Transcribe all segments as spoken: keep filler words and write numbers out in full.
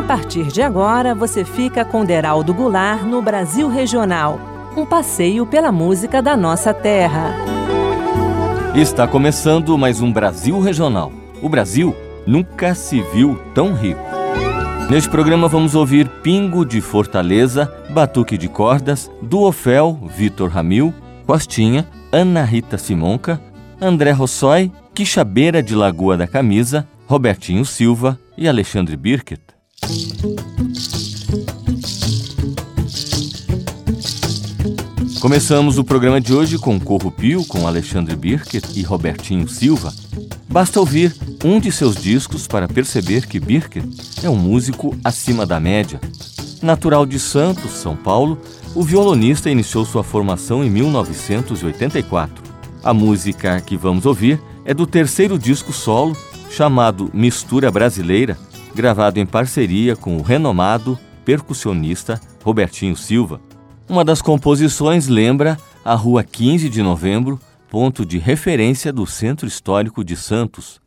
partir de agora, você fica com Deraldo Goulart no Brasil Regional, um passeio pela música da nossa terra. Está começando mais um Brasil Regional. O Brasil nunca se viu tão rico. Neste programa vamos ouvir Pingo de Fortaleza, Batuque de Cordas, Duofel, Vitor Ramil, Costinha, Ana Rita Simonca, André Rossoi, Quixabeira de Lagoa da Camisa, Robertinho Silva e Alexandre Birket. Começamos o programa de hoje com Corrupio, com Alexandre Birket e Robertinho Silva. Basta ouvir um de seus discos para perceber que Birket é um músico acima da média. Natural de Santos, São Paulo, o violonista iniciou sua formação em mil novecentos e oitenta e quatro. A música que vamos ouvir é do terceiro disco solo, chamado Mistura Brasileira, gravado em parceria com o renomado percussionista Robertinho Silva. Uma das composições lembra a Rua quinze de Novembro, ponto de referência do Centro Histórico de Santos.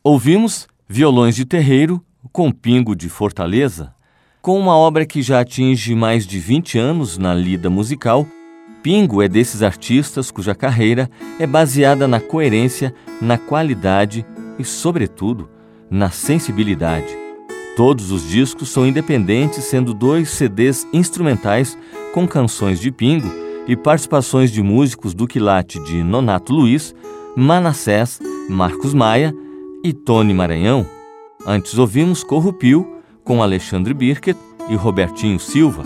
Ouvimos Violões de Terreiro, com Pingo de Fortaleza. Com uma obra que já atinge mais de vinte anos na lida musical, Pingo é desses artistas cuja carreira é baseada na coerência, na qualidade e, sobretudo, na sensibilidade. Todos os discos são independentes, sendo dois C Ds instrumentais com canções de Pingo e participações de músicos do quilate de Nonato Luiz, Manassés, Marcos Maia e Tony Maranhão. Antes ouvimos Corrupio, com Alexandre Birket e Robertinho Silva.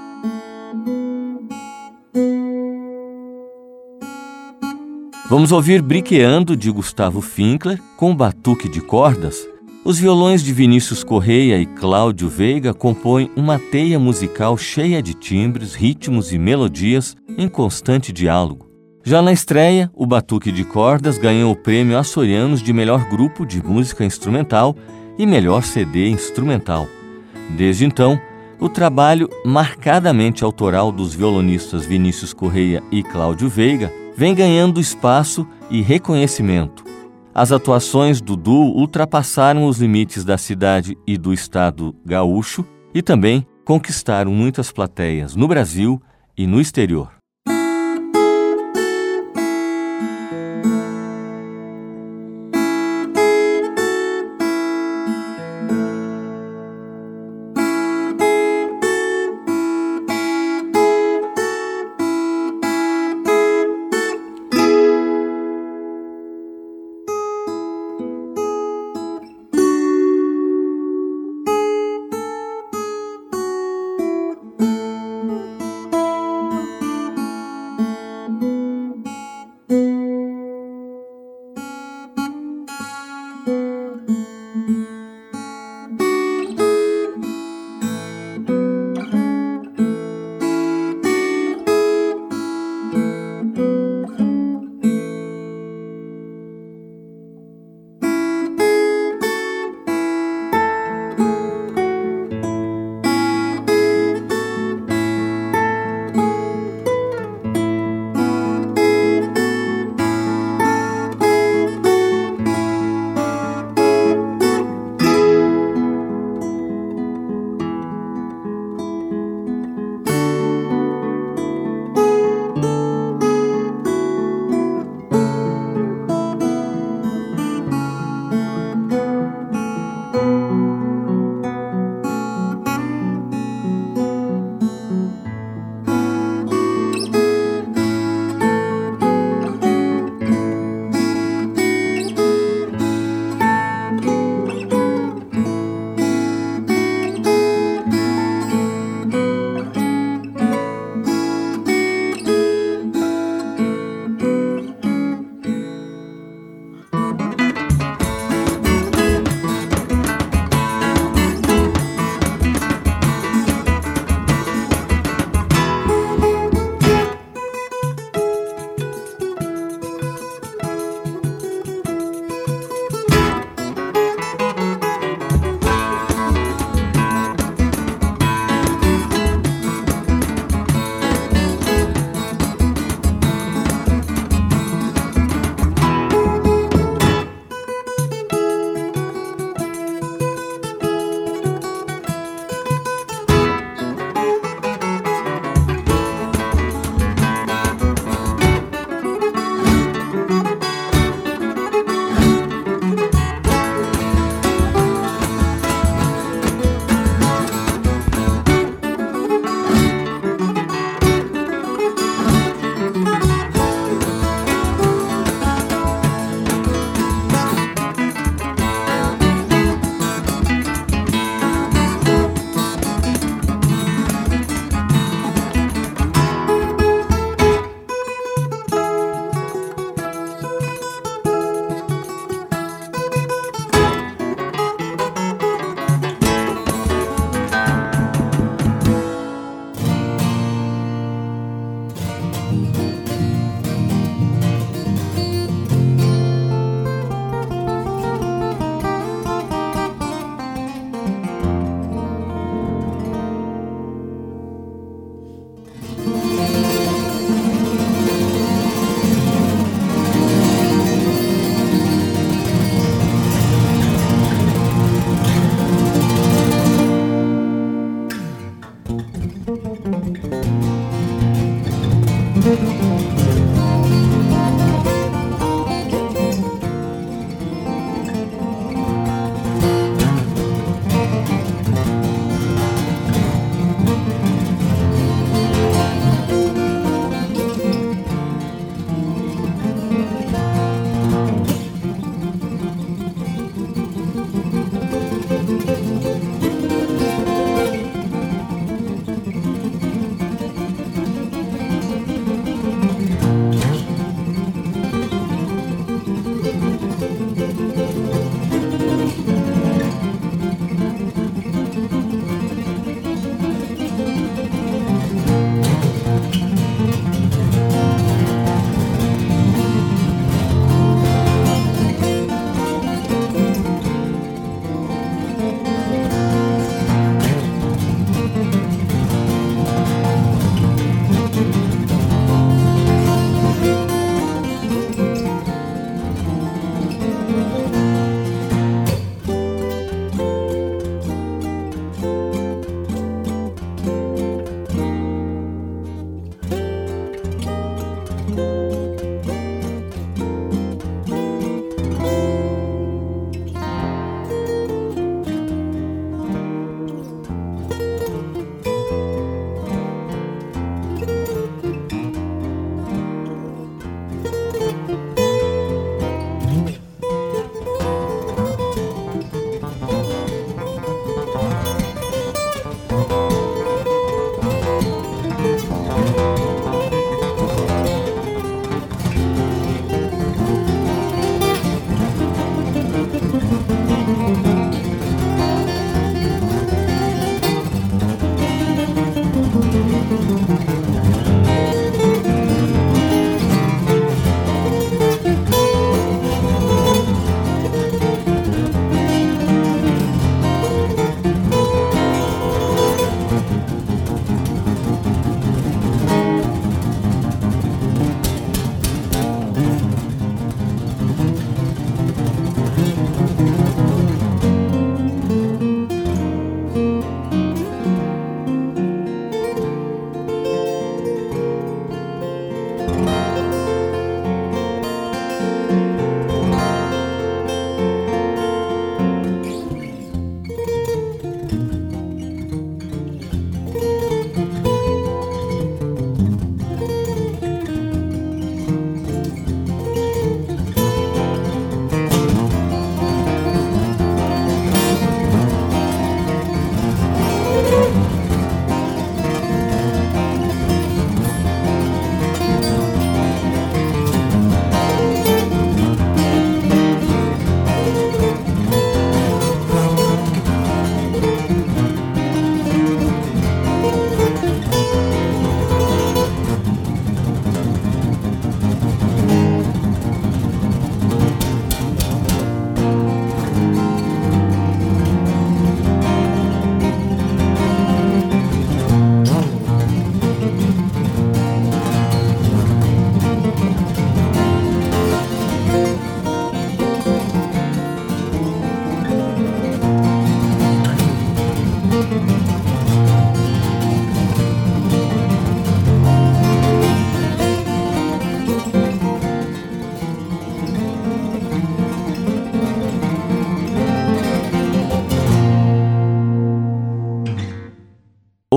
Vamos ouvir Briqueando, de Gustavo Finkler, com Batuque de Cordas. Os violões de Vinícius Correia e Cláudio Veiga compõem uma teia musical cheia de timbres, ritmos e melodias em constante diálogo. Já na estreia, o Batuque de Cordas ganhou o prêmio Açorianos de melhor grupo de música instrumental e melhor C D instrumental. Desde então, o trabalho marcadamente autoral dos violonistas Vinícius Correia e Cláudio Veiga vem ganhando espaço e reconhecimento. As atuações do duo ultrapassaram os limites da cidade e do estado gaúcho e também conquistaram muitas plateias no Brasil e no exterior.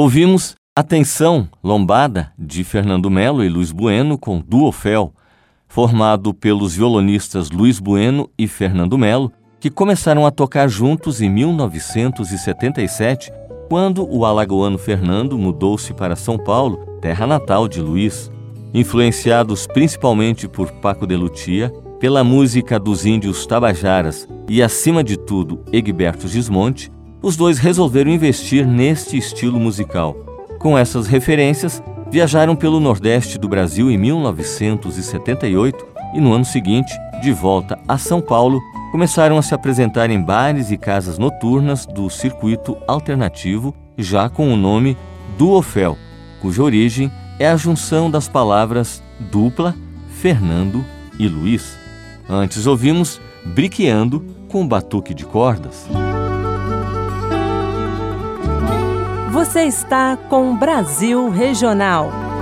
Ouvimos Atenção, Lombada, de Fernando Melo e Luiz Bueno, com Duo Fel, formado pelos violonistas Luiz Bueno e Fernando Melo, que começaram a tocar juntos em mil novecentos e setenta e sete, quando o alagoano Fernando mudou-se para São Paulo, terra natal de Luiz. Influenciados principalmente por Paco de Lucia, pela música dos índios Tabajaras e, acima de tudo, Egberto Gismonti, os dois resolveram investir neste estilo musical. Com essas referências, viajaram pelo Nordeste do Brasil em mil novecentos e setenta e oito e, no ano seguinte, de volta a São Paulo, começaram a se apresentar em bares e casas noturnas do circuito alternativo, já com o nome Duo Fel, cuja origem é a junção das palavras dupla, Fernando e Luiz. Antes ouvimos Briqueando com Batuque de Cordas. Você está com Brasil Regional.